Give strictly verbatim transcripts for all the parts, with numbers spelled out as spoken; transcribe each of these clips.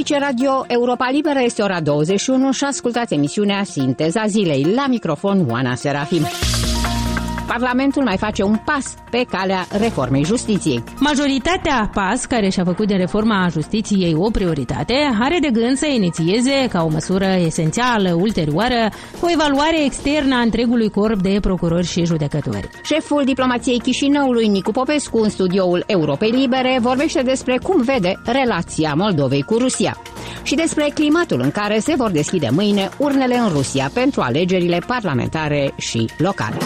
Aici Radio Europa Liberă, este ora douăzeci și unu și ascultați emisiunea Sinteza Zilei. La microfon Oana Serafim. Parlamentul mai face un pas pe calea reformei justiției. Majoritatea P A S, care și-a făcut de reforma justiției o prioritate, are de gând să inițieze, ca o măsură esențială ulterioară, o evaluare externă a întregului corp de procurori și judecători. Șeful diplomației Chișinăului, Nicu Popescu, în studioul Europei Libere, vorbește despre cum vede relația Moldovei cu Rusia și despre climatul în care se vor deschide mâine urnele în Rusia pentru alegerile parlamentare și locale.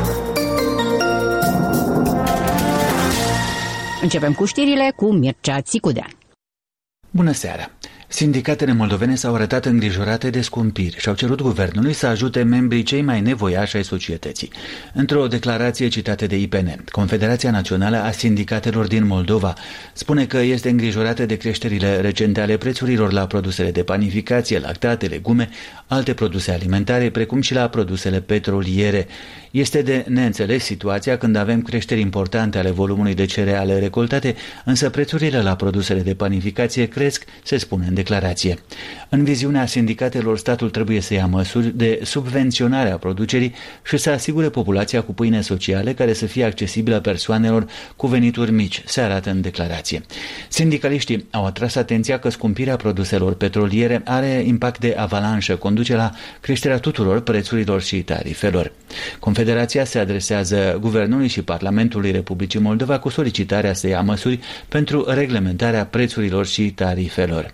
Începem cu știrile cu Mircea Țicudean. Bună seara! Sindicatele moldovene s-au arătat îngrijorate de scumpiri și au cerut guvernului să ajute membrii cei mai nevoiași ai societății. Într-o declarație citată de I P N, Confederația Națională a Sindicatelor din Moldova spune că este îngrijorată de creșterile recente ale prețurilor la produsele de panificație, lactate, legume, alte produse alimentare, precum și la produsele petroliere. Este de neînțeles situația când avem creșteri importante ale volumului de cereale recoltate, însă prețurile la produsele de panificație cresc, se spune în declarație. În viziunea sindicatelor, statul trebuie să ia măsuri de subvenționare a producerii și să asigure populația cu pâine sociale care să fie accesibilă persoanelor cu venituri mici, se arată în declarație. Sindicaliștii au atras atenția că scumpirea produselor petroliere are impact de avalanșă, conduce la creșterea tuturor prețurilor și tarifelor. Confederația se adresează Guvernului și Parlamentului Republicii Moldova cu solicitarea să ia măsuri pentru reglementarea prețurilor și tarifelor.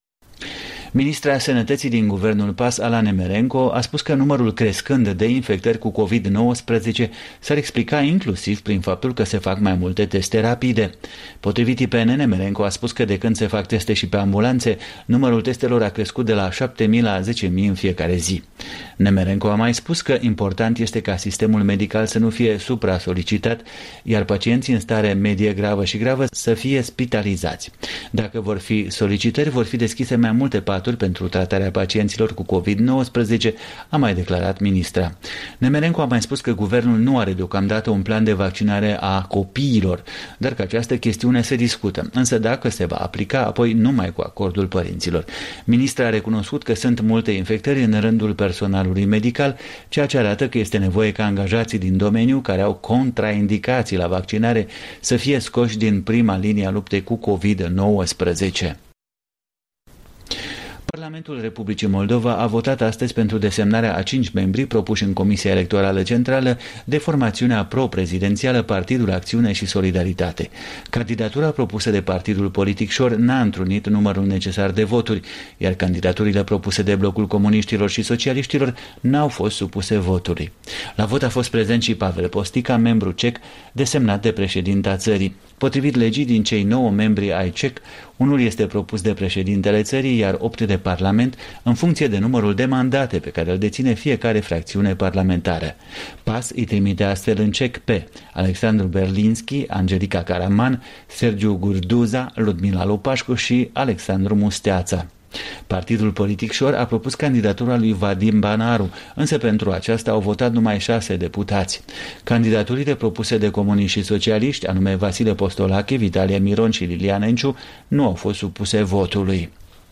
Ministra Sănătății din guvernul P A S, Ala Nemerenko, a spus că numărul crescând de infectări cu covid nouăsprezece s-ar explica inclusiv prin faptul că se fac mai multe teste rapide. Potrivit I P N, Nemerenko a spus că de când se fac teste și pe ambulanțe, numărul testelor a crescut de la șapte mii la zece mii în fiecare zi. Nemerenko a mai spus că important este ca sistemul medical să nu fie supra-solicitat, iar pacienții în stare medie gravă și gravă să fie spitalizați. Dacă vor fi solicitări, vor fi deschise mai multe paturi pentru tratarea pacienților cu covid nouăsprezece, a mai declarat ministra. Nemerenko a mai spus că guvernul nu are deocamdată un plan de vaccinare a copiilor, dar că această chestiune se discută, însă dacă se va aplica, apoi numai cu acordul părinților. Ministra a recunoscut că sunt multe infectări în rândul personalului medical, ceea ce arată că este nevoie ca angajații din domeniu care au contraindicații la vaccinare să fie scoși din prima linie a luptei cu covid nouăsprezece. Parlamentul Republicii Moldova a votat astăzi pentru desemnarea a cinci membri propuși în Comisia Electorală Centrală de formațiunea pro-prezidențială Partidul Acțiune și Solidaritate. Candidatura propusă de partidul politic Șor n-a întrunit numărul necesar de voturi, iar candidaturile propuse de Blocul Comuniștilor și Socialiștilor n-au fost supuse votului. La vot a fost prezent și Pavel Postica, membru cec, desemnat de președinta țării. Potrivit legii, din cei nouă membri ai cec, unul este propus de președintele țării, iar opt de Parlament, în funcție de numărul de mandate pe care îl deține fiecare fracțiune parlamentară. P A S îi trimite astfel în cec pe Alexandru Berlinski, Angelica Caraman, Sergiu Gurduza, Ludmila Lupașcu și Alexandru Musteața. Partidul politic Șor a propus candidatura lui Vadim Banaru, însă pentru aceasta au votat numai șase deputați. Candidaturile propuse de comuniști și socialiști, anume Vasile Postolache, Vitalie Miron și Liliana Enciu, nu au fost supuse votului.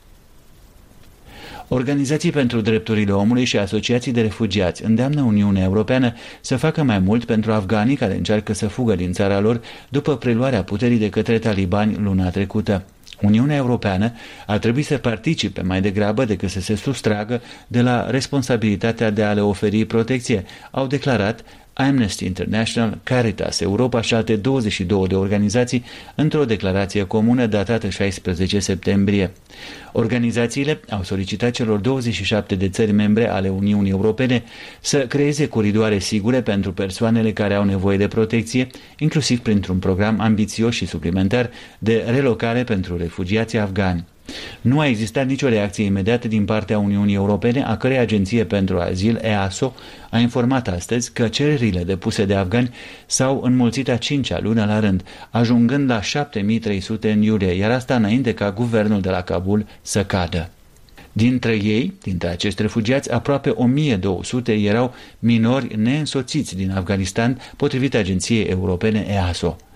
Organizații pentru drepturile omului și asociații de refugiați îndeamnă Uniunea Europeană să facă mai mult pentru afganii care încearcă să fugă din țara lor după preluarea puterii de către talibani luna trecută. Uniunea Europeană ar trebui să participe mai degrabă decât să se sustragă de la responsabilitatea de a le oferi protecție, au declarat Amnesty International, Caritas Europa și alte douăzeci și două de organizații într-o declarație comună datată șaisprezece septembrie. Organizațiile au solicitat celor douăzeci și șapte de țări membre ale Uniunii Europene să creeze coridoare sigure pentru persoanele care au nevoie de protecție, inclusiv printr-un program ambițios și suplimentar de relocare pentru refugiații afgani. Nu a existat nicio reacție imediată din partea Uniunii Europene, a cărei agenție pentru azil, E A S O, a informat astăzi că cererile depuse de afgani s-au înmulțit a cincea lună la rând, ajungând la șapte mii trei sute în iulie, iar asta înainte ca guvernul de la Kabul să cadă. Dintre ei, dintre acești refugiați, aproape o mie două sute erau minori neînsoțiți din Afganistan, potrivit agenției europene E A S O.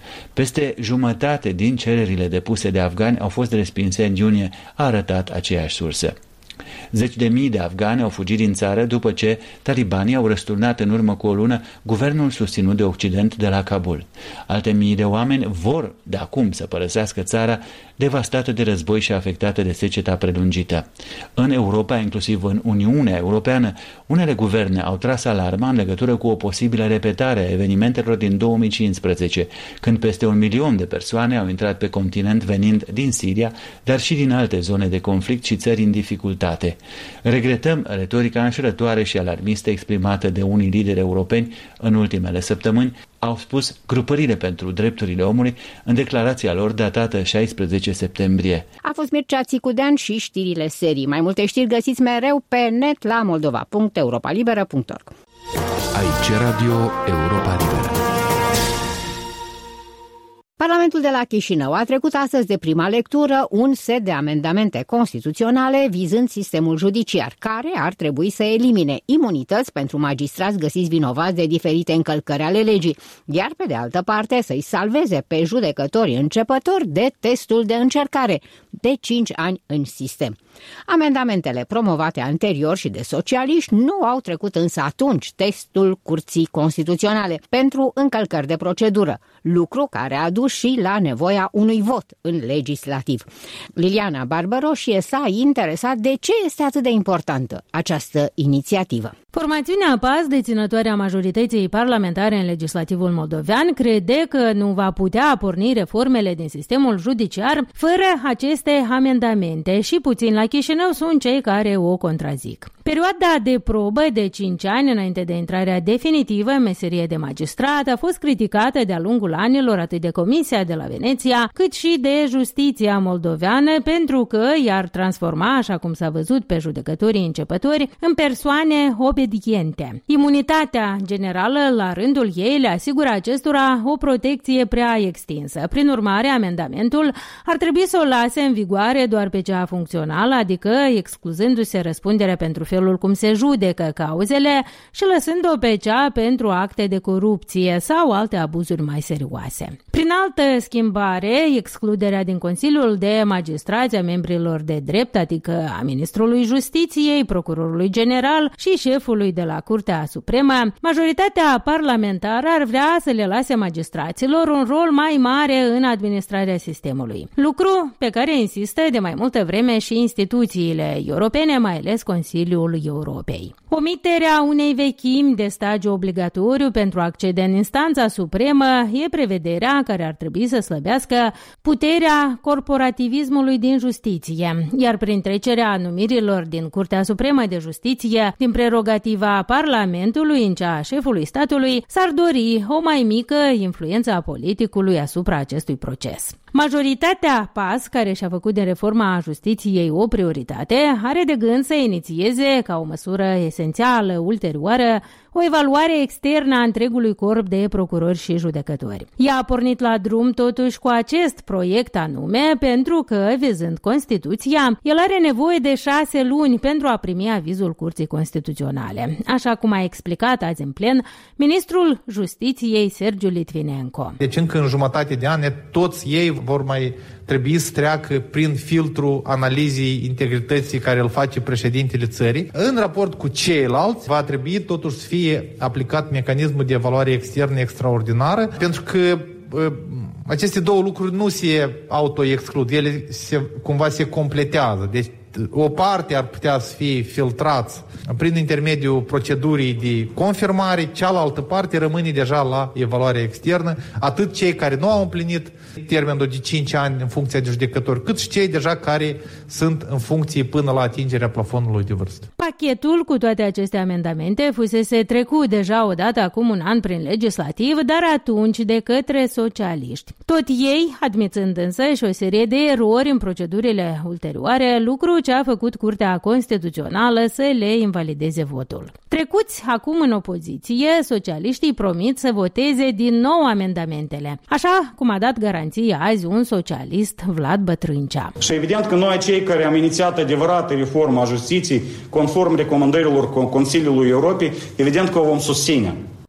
Peste jumătate din cererile depuse de afgani au fost respinse în iunie, a arătat aceeași sursă. Zeci de mii de afgani au fugit din țară după ce talibanii au răsturnat în urmă cu o lună guvernul susținut de Occident de la Kabul. Alte mii de oameni vor de acum să părăsească țara devastată de război și afectată de seceta prelungită. În Europa, inclusiv în Uniunea Europeană, unele guverne au tras alarma în legătură cu o posibilă repetare a evenimentelor din două mii cincisprezece, când peste un milion de persoane au intrat pe continent venind din Siria, dar și din alte zone de conflict și țări în dificultate. Regretăm retorica înșelătoare și alarmistă exprimată de unii lideri europeni în ultimele săptămâni, au spus grupările pentru drepturile omului în declarația lor datată șaisprezece septembrie. A fost Mircea Țicudean și știrile serii. Mai multe știri găsiți mereu pe net la moldova punct europa liberă punct org. Aici Radio Europa Liberă. Parlamentul de la Chișinău a trecut astăzi de prima lectură un set de amendamente constituționale vizând sistemul judiciar, care ar trebui să elimine imunități pentru magistrați găsiți vinovați de diferite încălcări ale legii, iar pe de altă parte să-i salveze pe judecătorii începători de testul de încercare de cinci ani în sistem. Amendamentele promovate anterior și de socialiști nu au trecut însă atunci testul Curții Constituționale pentru încălcări de procedură, lucru care a dus și la nevoia unui vot în legislativ. Liliana Barbaroșie s-a interesat de ce este atât de importantă această inițiativă. Formațiunea P A S, deținătoarea majorității parlamentare în legislativul moldovean, crede că nu va putea porni reformele din sistemul judiciar fără aceste amendamente și puțin la Chișinău sunt cei care o contrazic. Perioada de probă de cinci ani înainte de intrarea definitivă în meserie de magistrat a fost criticată de-a lungul anilor atât de Comisia de la Veneția cât și de Justiția moldoveană pentru că i-ar transforma, așa cum s-a văzut pe judecătorii începători, în persoane obediente. Imunitatea generală, la rândul ei, le asigură acestora o protecție prea extinsă. Prin urmare, amendamentul ar trebui să o lase în vigoare doar pe cea funcțională, adică excluzându-se răspunderea pentru felul cum se judecă cauzele și lăsând-o pe cea pentru acte de corupție sau alte abuzuri mai serioase. Prin altă schimbare, excluderea din Consiliul de Magistrați a membrilor de drept, adică a Ministrului Justiției, Procurorului General și șefului de la Curtea Supremă, majoritatea parlamentară ar vrea să le lase magistraților un rol mai mare în administrarea sistemului. Lucru pe care insistă de mai multă vreme și instituțiile europene, mai ales Consiliul Europei. Omiterea unei vechimi de stagiu obligatoriu pentru a accede în instanța supremă e prevederea care ar trebui să slăbească puterea corporativismului din justiție, iar prin trecerea numirilor din Curtea Supremă de Justiție din prerogativa Parlamentului în cea a șefului statului, s-ar dori o mai mică influență a politicului asupra acestui proces. Majoritatea P A S, care și-a făcut de reforma justiției o prioritate, are de gând să inițieze, ca o măsură esențială ulterioară, o evaluare externă a întregului corp de procurori și judecători. Ea a pornit la drum totuși cu acest proiect anume, pentru că, vizând Constituția, el are nevoie de șase luni pentru a primi avizul Curții Constituționale, așa cum a explicat azi în plen ministrul Justiției Sergiu Litvinenko. Deci încă în jumătate de ani toți ei vor mai trebui să treacă prin filtrul analizei integrității care îl face președintele țării. În raport cu ceilalți va trebui totuși să fie aplicat mecanismul de evaluare externă extraordinară, pentru că aceste două lucruri nu se autoexclud, ele se, cumva se completează. Deci o parte ar putea să fie filtrați prin intermediul procedurii de confirmare, cealaltă parte rămâne deja la evaluare externă, atât cei care nu au împlinit termenul de cinci ani în funcția de judecători, cât și cei deja care sunt în funcție până la atingerea plafonului de vârstă. Pachetul cu toate aceste amendamente fusese trecut deja odată acum un an prin legislativ, dar atunci de către socialiști. Tot ei, admițând însă și o serie de erori în procedurile ulterioare, lucru ce a făcut Curtea Constituțională să le invalideze votul. Trecuți acum în opoziție, socialiștii promit să voteze din nou amendamentele, așa cum a dat garanție azi un socialist, Vlad Bătrâncea. Și evident că noi, cei care am inițiat adevărată reformă a justiției, conform recomandărilor Consiliului Europei, evident că o vom susține.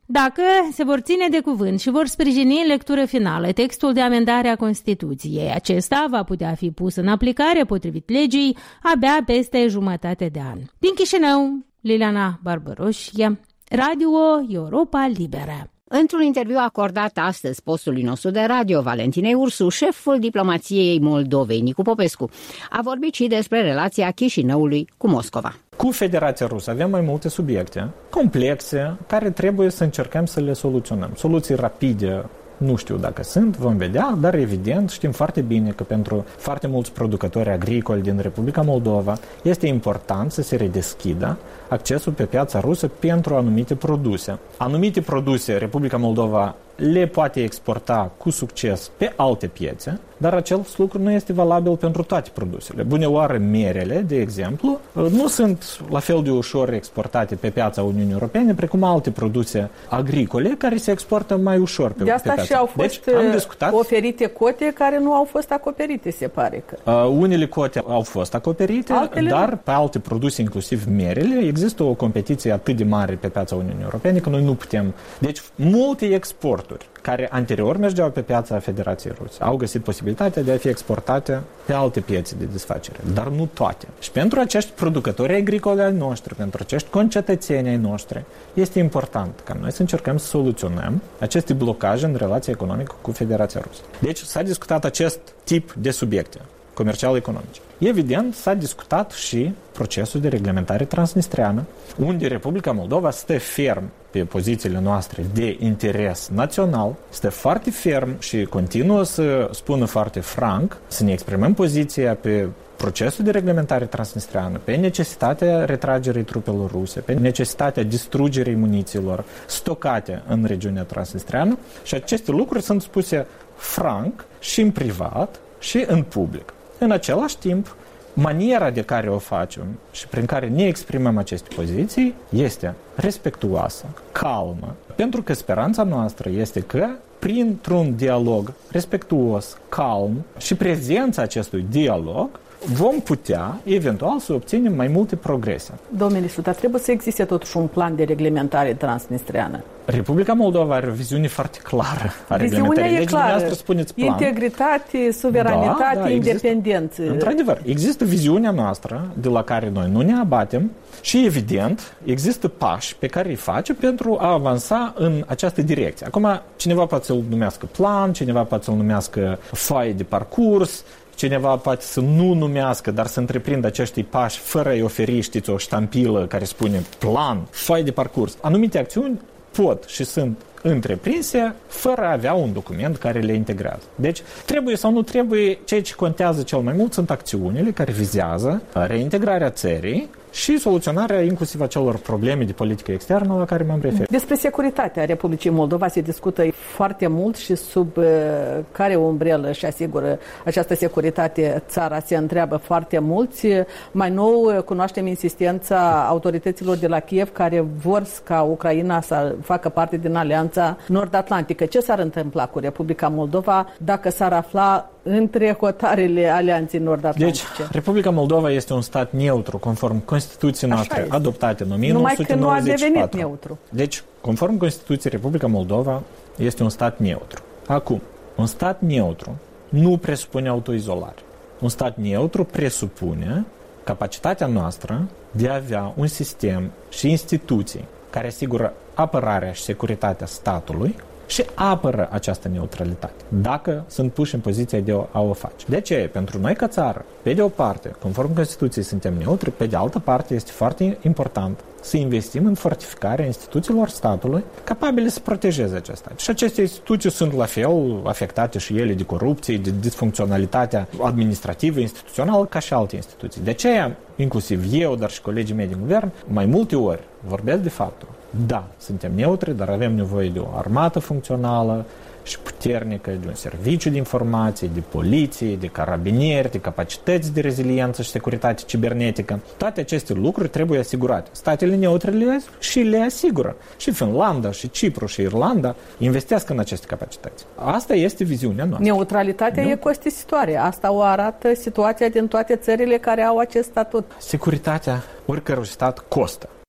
Dacă se vor ține de cuvânt și vor sprijini în lectură finală textul de amendare a Constituției, acesta va putea fi pus în aplicare potrivit legii abia peste jumătate de an. Din Chișinău, Liliana Barbaroșie, Radio Europa Liberă. Într-un interviu acordat astăzi postului nostru de radio, Valentinei Ursu, șeful diplomației Moldovei, Nicu Popescu, a vorbit și despre relația Chișinăului cu Moscova. Cu Federația Rusă avem mai multe subiecte complexe care trebuie să încercăm să le soluționăm. Soluții rapide nu știu dacă sunt, vom vedea, dar evident știm foarte bine că pentru foarte mulți producători agricoli din Republica Moldova este important să se redeschidă accesul pe piața rusă pentru anumite produse. Anumite produse Republica Moldova le poate exporta cu succes pe alte piețe, dar acel lucru nu este valabil pentru toate produsele. Buneoară merele, de exemplu, nu sunt la fel de ușor exportate pe piața Uniunii Europene precum alte produse agricole care se exportă mai ușor pe, de asta pe piața. Și au fost deci, am discutat... oferite cote care nu au fost acoperite, se pare că. Uh, unele cote au fost acoperite, Altele... dar pe alte produse, inclusiv merele, există o competiție atât de mare pe piața Uniunii Europene că noi nu putem... Deci, multe exporturi care anterior mergeau pe piața Federației Ruse au găsit posibilitatea de a fi exportate pe alte piețe de desfacere, dar nu toate. Și pentru acești producători agricoli ai noștri, pentru acești concetățeni ai noștri, este important ca noi să încercăm să soluționăm aceste blocaje în relația economică cu Federația Rusă. Deci s-a discutat acest tip de subiecte comercial-economice. Evident, s-a discutat și procesul de reglementare transnistreană, unde Republica Moldova stă ferm pe pozițiile noastre de interes național, stă foarte ferm și continuă să spună foarte franc, să ne exprimăm poziția pe procesul de reglementare transnistreană, pe necesitatea retragerii trupelor ruse, pe necesitatea distrugerii munițiilor stocate în regiunea transnistreană și aceste lucruri sunt spuse franc și în privat și în public. În același timp, maniera de care o facem și prin care ne exprimăm aceste poziții este respectuoasă, calmă, pentru că speranța noastră este că printr-un dialog respectuos, calm și prezența acestui dialog vom putea, eventual, să obținem mai multe progrese. Domnule Isu, dar trebuie să existe totuși un plan de reglementare transnistreană. Republica Moldova are o viziune foarte clară a reglementării. Viziunea e clară. Deci, spuneți plan. Integritate, suveranitate, da, da, independență. Există, într-adevăr, există viziunea noastră de la care noi nu ne abatem și, evident, există pași pe care îi face pentru a avansa în această direcție. Acum, cineva poate să-l numească plan, cineva poate să-l numească foaie de parcurs, cineva poate să nu numească, dar să întreprindă acești pași fără a-i oferi, știți, o ștampilă care spune plan, foaie de parcurs. Anumite acțiuni pot și sunt întreprinse fără a avea un document care le integrează. Deci, trebuie sau nu trebuie, ceea ce contează cel mai mult sunt acțiunile care vizează reintegrarea țării și soluționarea inclusiv a celor probleme de politică externă la care m-am referit. Despre securitatea Republicii Moldova se discută foarte mult și sub uh, care umbrelă și asigură această securitate țara, se întreabă foarte mulți. Mai nou cunoaștem insistența autorităților de la Kiev care vor ca Ucraina să facă parte din Alianța Nord-Atlantică. Ce s-ar întâmpla cu Republica Moldova dacă s-ar afla între hotarele Alianței Nord-Atlantice? Deci, Republica Moldova este un stat neutru, conform Constituției noastre adoptate în o mie nouă sute nouăzeci și patru. Numai că nu a devenit neutru. Deci, conform Constituției, Republica Moldova este un stat neutru. Acum, un stat neutru nu presupune autoizolare. Un stat neutru presupune capacitatea noastră de a avea un sistem și instituții care asigură apărarea și securitatea statului și apără această neutralitate, dacă sunt puși în poziția de a o face. De ce? Pentru noi ca țară, pe de o parte, conform Constituției suntem neutri, pe de altă parte este foarte important să investim în fortificarea instituțiilor statului capabile să protejeze acesta. Și aceste instituții sunt la fel afectate și ele de corupție, de disfuncționalitatea administrativă, instituțională, ca și alte instituții. De aceea, inclusiv eu, dar și colegii mei din guvern, mai multe ori vorbesc de faptul: da, suntem neutri, dar avem nevoie de o armată funcțională și puternică, de un serviciu de informații, de poliție, de carabinieri, de capacități de reziliență și securitate cibernetică. Toate aceste lucruri trebuie asigurate. Statele neutre le și le asigură. Și Finlanda, și Cipru, și Irlanda investesc în aceste capacități. Asta este viziunea noastră. Neutralitatea nu? E costisitoare. Asta o arată situația din toate țările care au acest statut. Securitatea oricărui stat costă.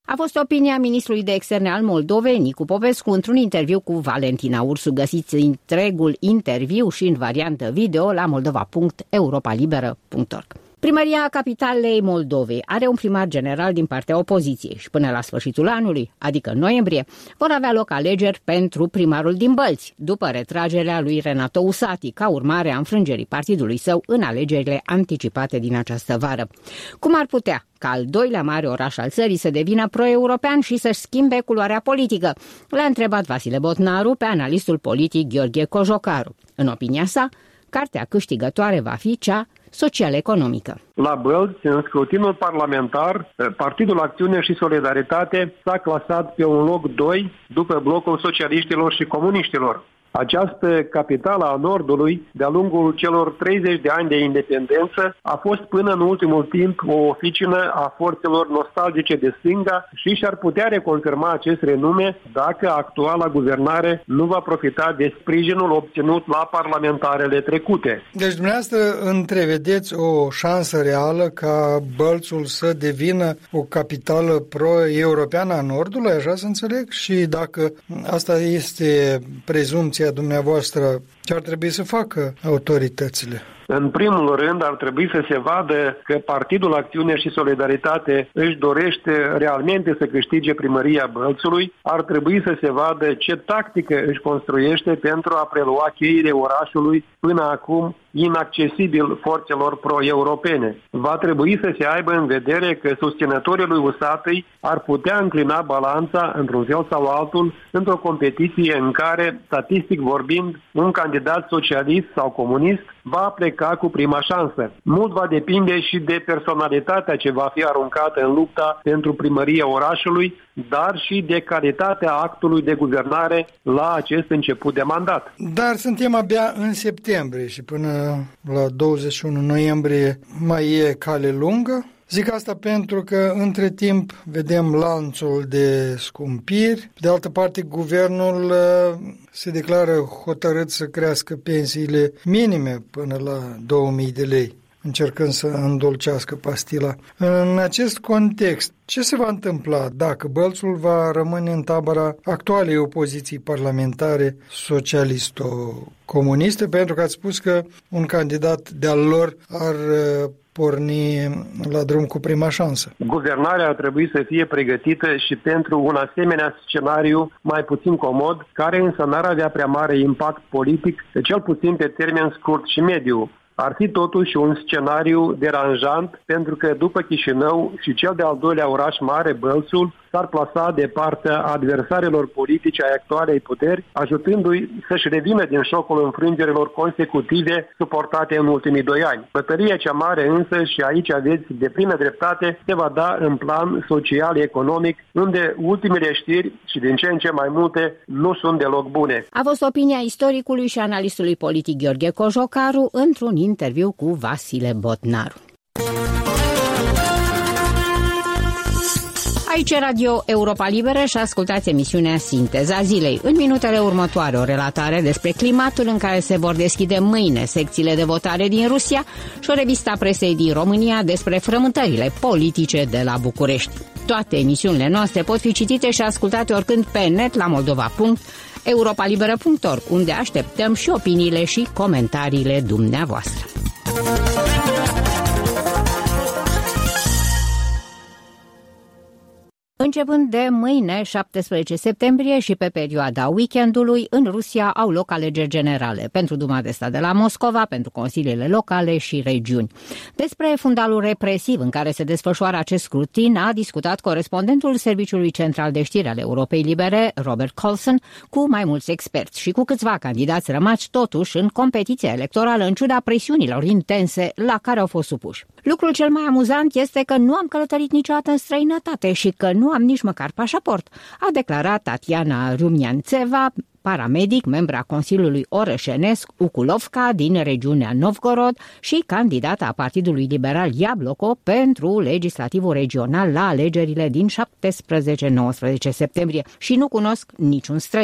A fost opinia ministrului de externe al Moldovei, Nicu Popescu, într-un interviu cu Valentina Ursu. Găsiți întregul interviu și în variantă video la moldova punct europalibera punct org. Primăria Capitalei Moldovei are un primar general din partea opoziției și până la sfârșitul anului, adică în noiembrie, vor avea loc alegeri pentru primarul din Bălți, după retragerea lui Renato Usati, ca urmare a înfrângerii partidului său în alegerile anticipate din această vară. Cum ar putea ca al doilea mare oraș al țării să devină pro-european și să-și schimbe culoarea politică? L-a întrebat Vasile Botnaru pe analistul politic Gheorghe Cojocaru. În opinia sa, cartea câștigătoare va fi cea social-economică. La Bălți, în scrutinul parlamentar, Partidul Acțiune și Solidaritate s-a clasat pe un loc doi după blocul socialiștilor și comuniștilor. Această capitală a Nordului, de-a lungul celor treizeci de ani de independență, a fost până în ultimul timp o oficină a forțelor nostalgice de stânga și și-ar putea reconfirma acest renume dacă actuala guvernare nu va profita de sprijinul obținut la parlamentarele trecute. Deci dumneavoastră întrevedeți o șansă reală ca Bălțul să devină o capitală pro-europeană a Nordului, așa să înțeleg? Și dacă asta este prezumția dumneavoastră, ce ar trebui să facă autoritățile? În primul rând, ar trebui să se vadă că Partidul Acțiune și Solidaritate își dorește realmente să câștige primăria Bălțului, ar trebui să se vadă ce tactică își construiește pentru a prelua cheile orașului până acum inaccesibil forțelor pro-europene. Va trebui să se aibă în vedere că susținătorii lui Usatăi ar putea înclina balanța într-un fel sau altul într-o competiție în care, statistic vorbind, un candidat socialist sau comunist va pleca cu prima șansă. Mult va depinde și de personalitatea ce va fi aruncată în lupta pentru primăria orașului, dar și de calitatea actului de guvernare la acest început de mandat. Dar suntem abia în septembrie și până la douăzeci și unu noiembrie mai e cale lungă. Zic asta pentru că între timp vedem lanțul de scumpiri. De altă parte, guvernul se declară hotărât să crească pensiile minime până la două mii de lei, încercând să îndulcească pastila. În acest context, ce se va întâmpla dacă Bălțul va rămâne în tabăra actualei opoziții parlamentare socialisto-comuniste? Pentru că ați spus că un candidat de-al lor ar porni la drum cu prima șansă. Guvernarea ar trebui să fie pregătită și pentru un asemenea scenariu mai puțin comod, care însă n-ar avea prea mare impact politic, cel puțin pe termen scurt și mediu. Ar fi totuși un scenariu deranjant, pentru că după Chișinău și cel de-al doilea oraș mare, Bălțul, s-ar plasa de partea adversarilor politice ai actualei puteri, ajutându-i să-și revină din șocul înfrângerilor consecutive suportate în ultimii doi ani. Bătălia cea mare însă, și aici aveți de plină dreptate, se va da în plan social-economic, unde ultimele știri și din ce în ce mai multe nu sunt deloc bune. A fost opinia istoricului și analistului politic Gheorghe Cojocaru într-un interviu cu Vasile Botnaru. Aici Radio Europa Liberă și ascultați emisiunea Sinteza Zilei. În minutele următoare o relatare despre climatul în care se vor deschide mâine secțiile de votare din Rusia și o revistă a presei din România despre frământările politice de la București. Toate emisiunile noastre pot fi citite și ascultate oricând pe net la moldova punct europalibera punct org, unde așteptăm și opiniile și comentariile dumneavoastră. Începând de mâine, șaptesprezece septembrie, și pe perioada weekendului, în Rusia au loc alegeri generale pentru Duma de Stat de la Moscova, pentru consiliile locale și regiuni. Despre fundalul represiv în care se desfășoară acest scrutin a discutat corespondentul Serviciului Central de Știri al Europei Libere, Robert Colson, cu mai mulți experți și cu câțiva candidați rămași totuși în competiția electorală în ciuda presiunilor intense la care au fost supuși. Lucrul cel mai amuzant este că nu am călătorit niciodată în străinătate și că nu am nici măcar pașaport, a declarat Tatiana Rumianțeva, paramedic, membra Consiliului Orășenesc Ukulovka din regiunea Novgorod și candidata a Partidului Liberal Iabloko pentru legislativul regional la alegerile din șaptesprezece nouăsprezece septembrie, și nu cunosc niciun străin.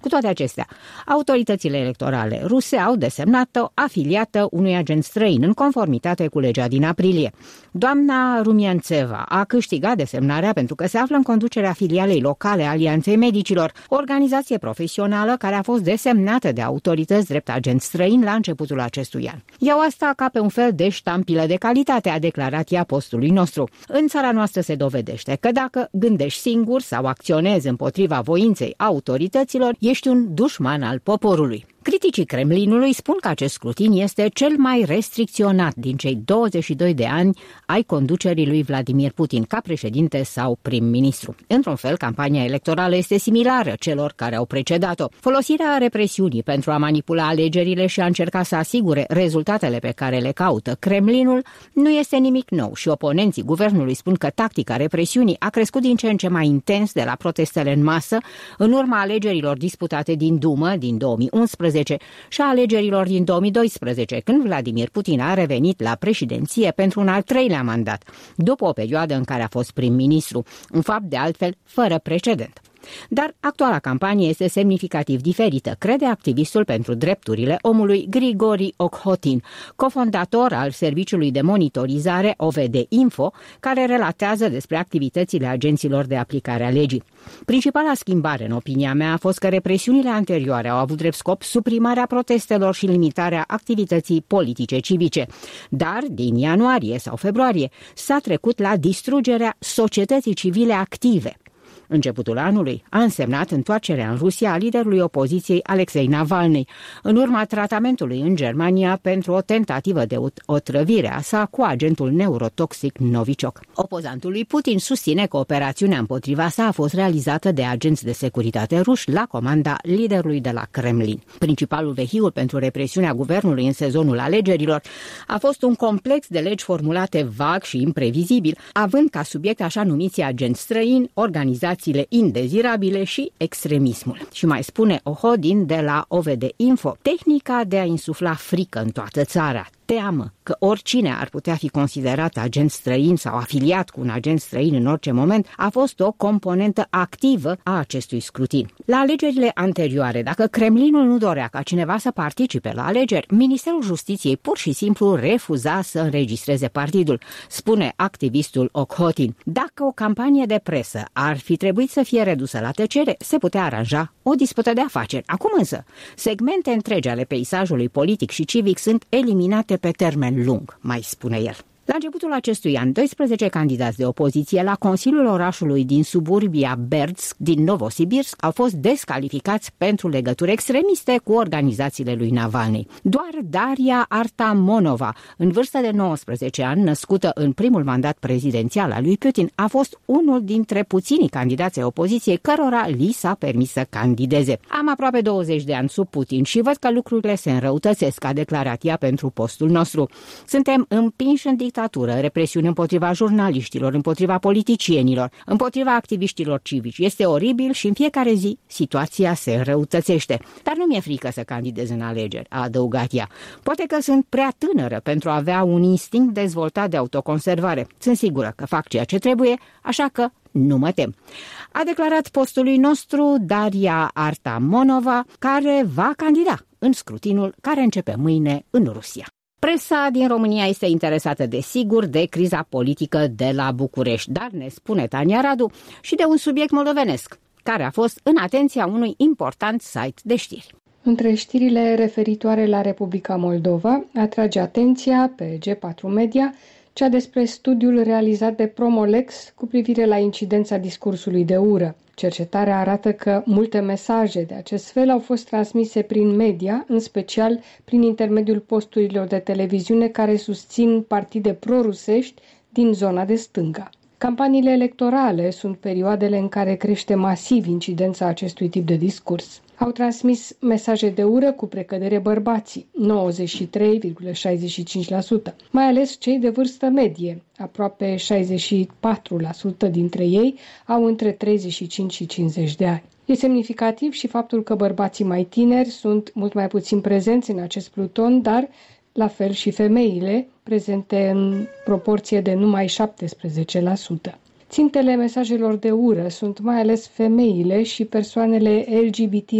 Cu toate acestea, autoritățile electorale ruse au desemnat-o afiliată unui agent străin în conformitate cu legea din aprilie. Doamna Rumiantseva a câștigat desemnarea pentru că se află în conducerea filialei locale a Alianței Medicilor, o organizație profesională care a fost desemnată de autorități drept agent străin la începutul acestui an. Iau asta ca pe un fel de ștampilă de calitate, a declarat ea postului nostru. În țara noastră se dovedește că dacă gândești singur sau acționezi împotriva voinței autorităților, ești un dușman al poporului. Criticii Kremlinului spun că acest scrutin este cel mai restricționat din cei douăzeci și doi de ani ai conducerii lui Vladimir Putin ca președinte sau prim-ministru. Într-un fel, campania electorală este similară celor care au precedat-o. Folosirea represiunii pentru a manipula alegerile și a încerca să asigure rezultatele pe care le caută Kremlinul nu este nimic nou și oponenții guvernului spun că tactica represiunii a crescut din ce în ce mai intens de la protestele în masă în urma alegerilor disputate din Dumă din două mii unsprezece și a alegerilor din două mii doisprezece, când Vladimir Putin a revenit la președinție pentru un al treilea mandat, după o perioadă în care a fost prim-ministru, un fapt de altfel fără precedent. Dar actuala campanie este semnificativ diferită, crede activistul pentru drepturile omului Grigori Okhotin, cofondator al serviciului de monitorizare O V D Info, care relatează despre activitățile agenților de aplicare a legii. Principala schimbare, în opinia mea, a fost că represiunile anterioare au avut drept scop suprimarea protestelor și limitarea activității politice civice. Dar, din ianuarie sau februarie, s-a trecut la distrugerea societății civile active. Începutul anului a însemnat întoarcerea în Rusia a liderului opoziției Alexei Navalny, în urma tratamentului în Germania pentru o tentativă de otrăvire a sa cu agentul neurotoxic Novichok. Opozantul lui Putin susține că operațiunea împotriva sa a fost realizată de agenți de securitate ruși la comanda liderului de la Kremlin. Principalul vehicul pentru represiunea guvernului în sezonul alegerilor a fost un complex de legi formulate vag și imprevizibil, având ca subiect așa numiții agenți străini, organizații indezirabile și extremismul. Și mai spune Ohodin de la O V D Info, tehnica de a insufla frică în toată țara, teamă că oricine ar putea fi considerat agent străin sau afiliat cu un agent străin în orice moment, a fost o componentă activă a acestui scrutin. La alegerile anterioare, dacă Kremlinul nu dorea ca cineva să participe la alegeri, Ministerul Justiției pur și simplu refuza să înregistreze partidul, spune activistul Okhotin. Dacă o campanie de presă ar fi trebuit să fie redusă la tăcere, se putea aranja o dispută de afaceri. Acum însă, segmente întregi ale peisajului politic și civic sunt eliminate pe termen lung, mai spune el. La începutul acestui an, doisprezece candidați de opoziție la Consiliul orașului din suburbia Berdsk din Novosibirsk au fost descalificați pentru legături extremiste cu organizațiile lui Navalny. Doar Daria Artamonova, în vârstă de nouăsprezece ani, născută în primul mandat prezidențial al lui Putin, a fost unul dintre puținii candidați ai opoziției cărora li s-a permis să candideze. Am aproape douăzeci de ani sub Putin și văd că lucrurile se înrăutățesc, a declarat ea pentru postul nostru. Suntem împinși în dictatură, represiuni împotriva jurnaliștilor, împotriva politicienilor, împotriva activiștilor civici. Este oribil și în fiecare zi situația se înrăutățește. Dar nu mi-e frică să candidez în alegeri, a adăugat ea. Poate că sunt prea tânără pentru a avea un instinct dezvoltat de autoconservare. Sunt sigură că fac ceea ce trebuie, așa că nu mă tem. A declarat postului nostru Daria Artamonova, care va candida în scrutinul care începe mâine în Rusia. Presa din România este interesată, desigur, de criza politică de la București, dar ne spune Tania Radu și de un subiect moldovenesc, care a fost în atenția unui important site de știri. Între știrile referitoare la Republica Moldova, atrage atenția pe G patru Media cea despre studiul realizat de Promolex cu privire la incidența discursului de ură. Cercetarea arată că multe mesaje de acest fel au fost transmise prin media, în special prin intermediul posturilor de televiziune care susțin partide prorusești din zona de stânga. Campaniile electorale sunt perioadele în care crește masiv incidența acestui tip de discurs. Au transmis mesaje de ură cu precădere bărbații, nouăzeci și trei virgulă șaizeci și cinci la sută, mai ales cei de vârstă medie, aproape șaizeci și patru la sută dintre ei au între treizeci și cinci și cincizeci de ani. E semnificativ și faptul că bărbații mai tineri sunt mult mai puțin prezenți în acest pluton, dar la fel și femeile, prezente în proporție de numai șaptesprezece la sută. Țintele mesajelor de ură sunt mai ales femeile și persoanele L G B T I.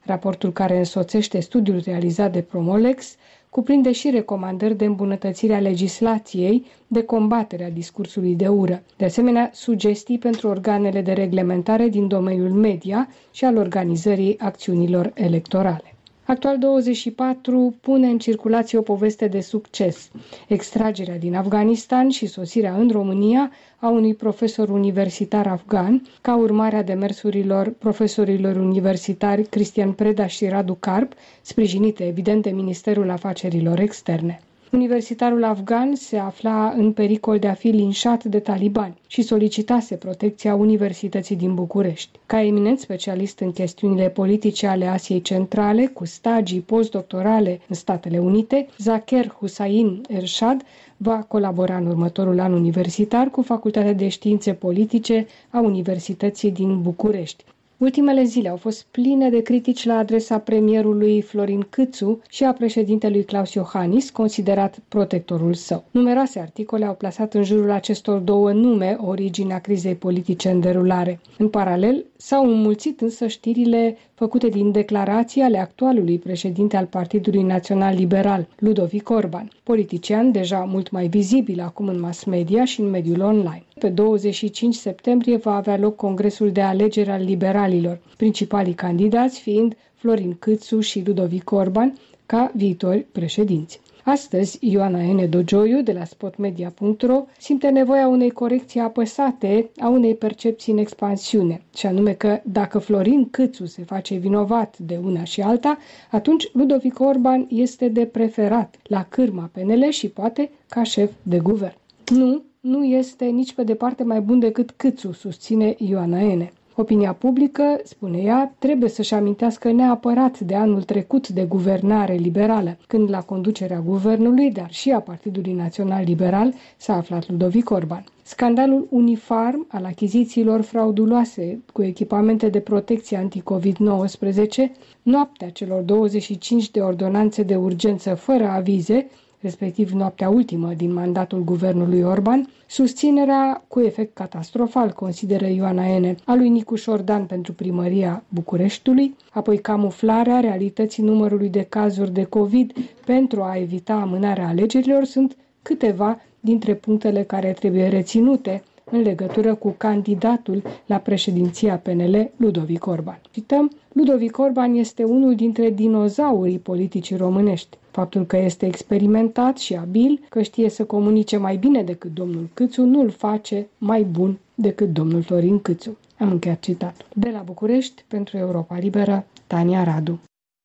Raportul care însoțește studiul realizat de Promolex cuprinde și recomandări de îmbunătățire a legislației de combatere a discursului de ură. De asemenea, sugestii pentru organele de reglementare din domeniul media și al organizării acțiunilor electorale. Actual douăzeci și patru pune în circulație o poveste de succes. Extragerea din Afganistan și sosirea în România a unui profesor universitar afgan, ca urmare a demersurilor profesorilor universitari Cristian Preda și Radu Carp, sprijinite evident de Ministerul Afacerilor Externe. Universitarul afgan se afla în pericol de a fi linșat de talibani și solicitase protecția Universității din București. Ca eminent specialist în chestiunile politice ale Asiei Centrale, cu stagii postdoctorale în Statele Unite, Zakir Hussain Ershad va colabora în următorul an universitar cu Facultatea de Științe Politice a Universității din București. Ultimele zile au fost pline de critici la adresa premierului Florin Câțu și a președintelui Klaus Iohannis, considerat protectorul său. Numeroase articole au plasat în jurul acestor două nume originea crizei politice în derulare. În paralel, s-au înmulțit însă știrile făcute din declarații ale actualului președinte al Partidului Național Liberal, Ludovic Orban, politician deja mult mai vizibil acum în mass media și în mediul online. Pe douăzeci și cinci septembrie va avea loc Congresul de Alegeri al Liberalilor, principalii candidați fiind Florin Câțu și Ludovic Orban ca viitori președinți. Astăzi, Ioana N. Dogioiu, de la spotmedia punct ro, simte nevoia unei corecții apăsate a unei percepții în expansiune, și anume că dacă Florin Câțu se face vinovat de una și alta, atunci Ludovic Orban este de preferat la cârma P N L și poate ca șef de guvern. Nu, nu este nici pe departe mai bun decât Câțu, susține Ioana N. Opinia publică, spune ea, trebuie să-și amintească neapărat de anul trecut de guvernare liberală, când la conducerea guvernului, dar și a Partidului Național Liberal, s-a aflat Ludovic Orban. Scandalul Unifarm al achizițiilor frauduloase cu echipamente de protecție anti-covid nouăsprezece, noaptea celor douăzeci și cinci de ordonanțe de urgență fără avize, respectiv noaptea ultimă din mandatul guvernului Orban, susținerea cu efect catastrofal, consideră Ioana N., a lui Nicu Șordan pentru primăria Bucureștiului, apoi camuflarea realității numărului de cazuri de COVID pentru a evita amânarea alegerilor sunt câteva dintre punctele care trebuie reținute în legătură cu candidatul la președinția P N L, Ludovic Orban. Cităm, Ludovic Orban este unul dintre dinozaurii politicii românești. Faptul că este experimentat și abil, că știe să comunice mai bine decât domnul Câțu, nu îl face mai bun decât domnul Florin Câțu. Am încheiat citatul. De la București, pentru Europa Liberă, Tania Radu.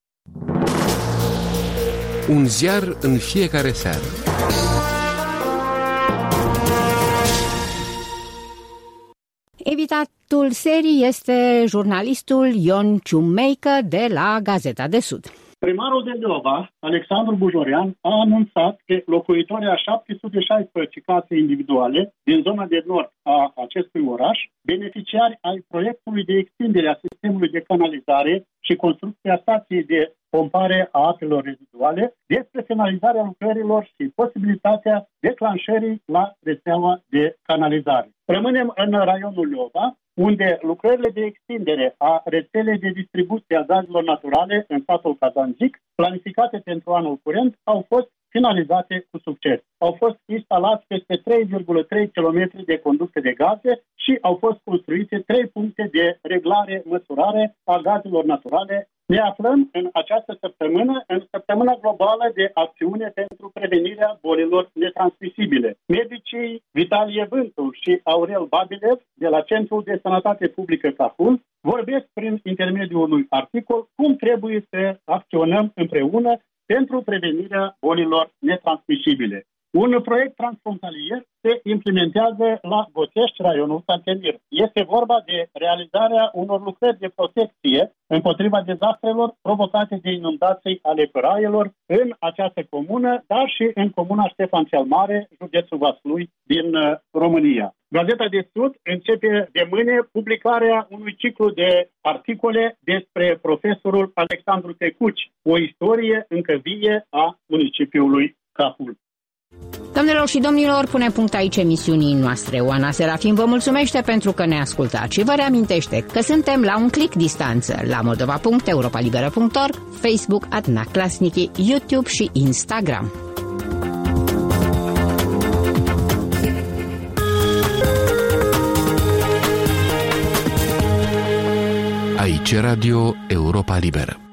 Un ziar în fiecare seară. Invitatul serii este jurnalistul Ion Ciumeică de la Gazeta de Sud. Primarul de Leova, Alexandru Bujorean, a anunțat că locuitorii a șapte sute șaisprezece case individuale din zona de nord a acestui oraș, beneficiari ai proiectului de extindere a sistemului de canalizare și construcția stației de pompare a apelor reziduale, despre finalizarea lucrărilor și posibilitatea declanșării la rețeaua de canalizare. Rămânem în raionul Leova, unde lucrările de extindere a rețelei de distribuție a gazelor naturale în satul Cazanjic, planificate pentru anul curent, au fost finalizate cu succes. Au fost instalați peste trei virgulă trei kilometri de conducte de gaze și au fost construite trei puncte de reglare, măsurare a gazelor naturale. Ne aflăm în această săptămână, în săptămâna globală de acțiune pentru prevenirea bolilor netransmisibile. Medicii Vitalie Vântu și Aurel Babilev de la Centrul de Sănătate Publică Cahul vorbesc prin intermediul unui articol cum trebuie să acționăm împreună pentru prevenirea bolilor netransmisibile. Un proiect transfrontalier se implementează la Gotești, raionul Santemir. Este vorba de realizarea unor lucrări de protecție împotriva dezastrelor provocate de inundații ale păraielor în această comună, dar și în comuna Ștefan cel Mare, județul Vaslui din România. Gazeta de Sud începe de mâine publicarea unui ciclu de articole despre profesorul Alexandru Tecuci, o istorie încă vie a municipiului Cahul. Doamnelor și domnilor, pune punct aici emisiunii noastre. Oana Serafin vă mulțumește pentru că ne ascultați și vă reamintește că suntem la un click distanță la moldova punct europa liberă punct org, Facebook, Adna Klasniki, YouTube și Instagram. Aici Radio Europa Liberă.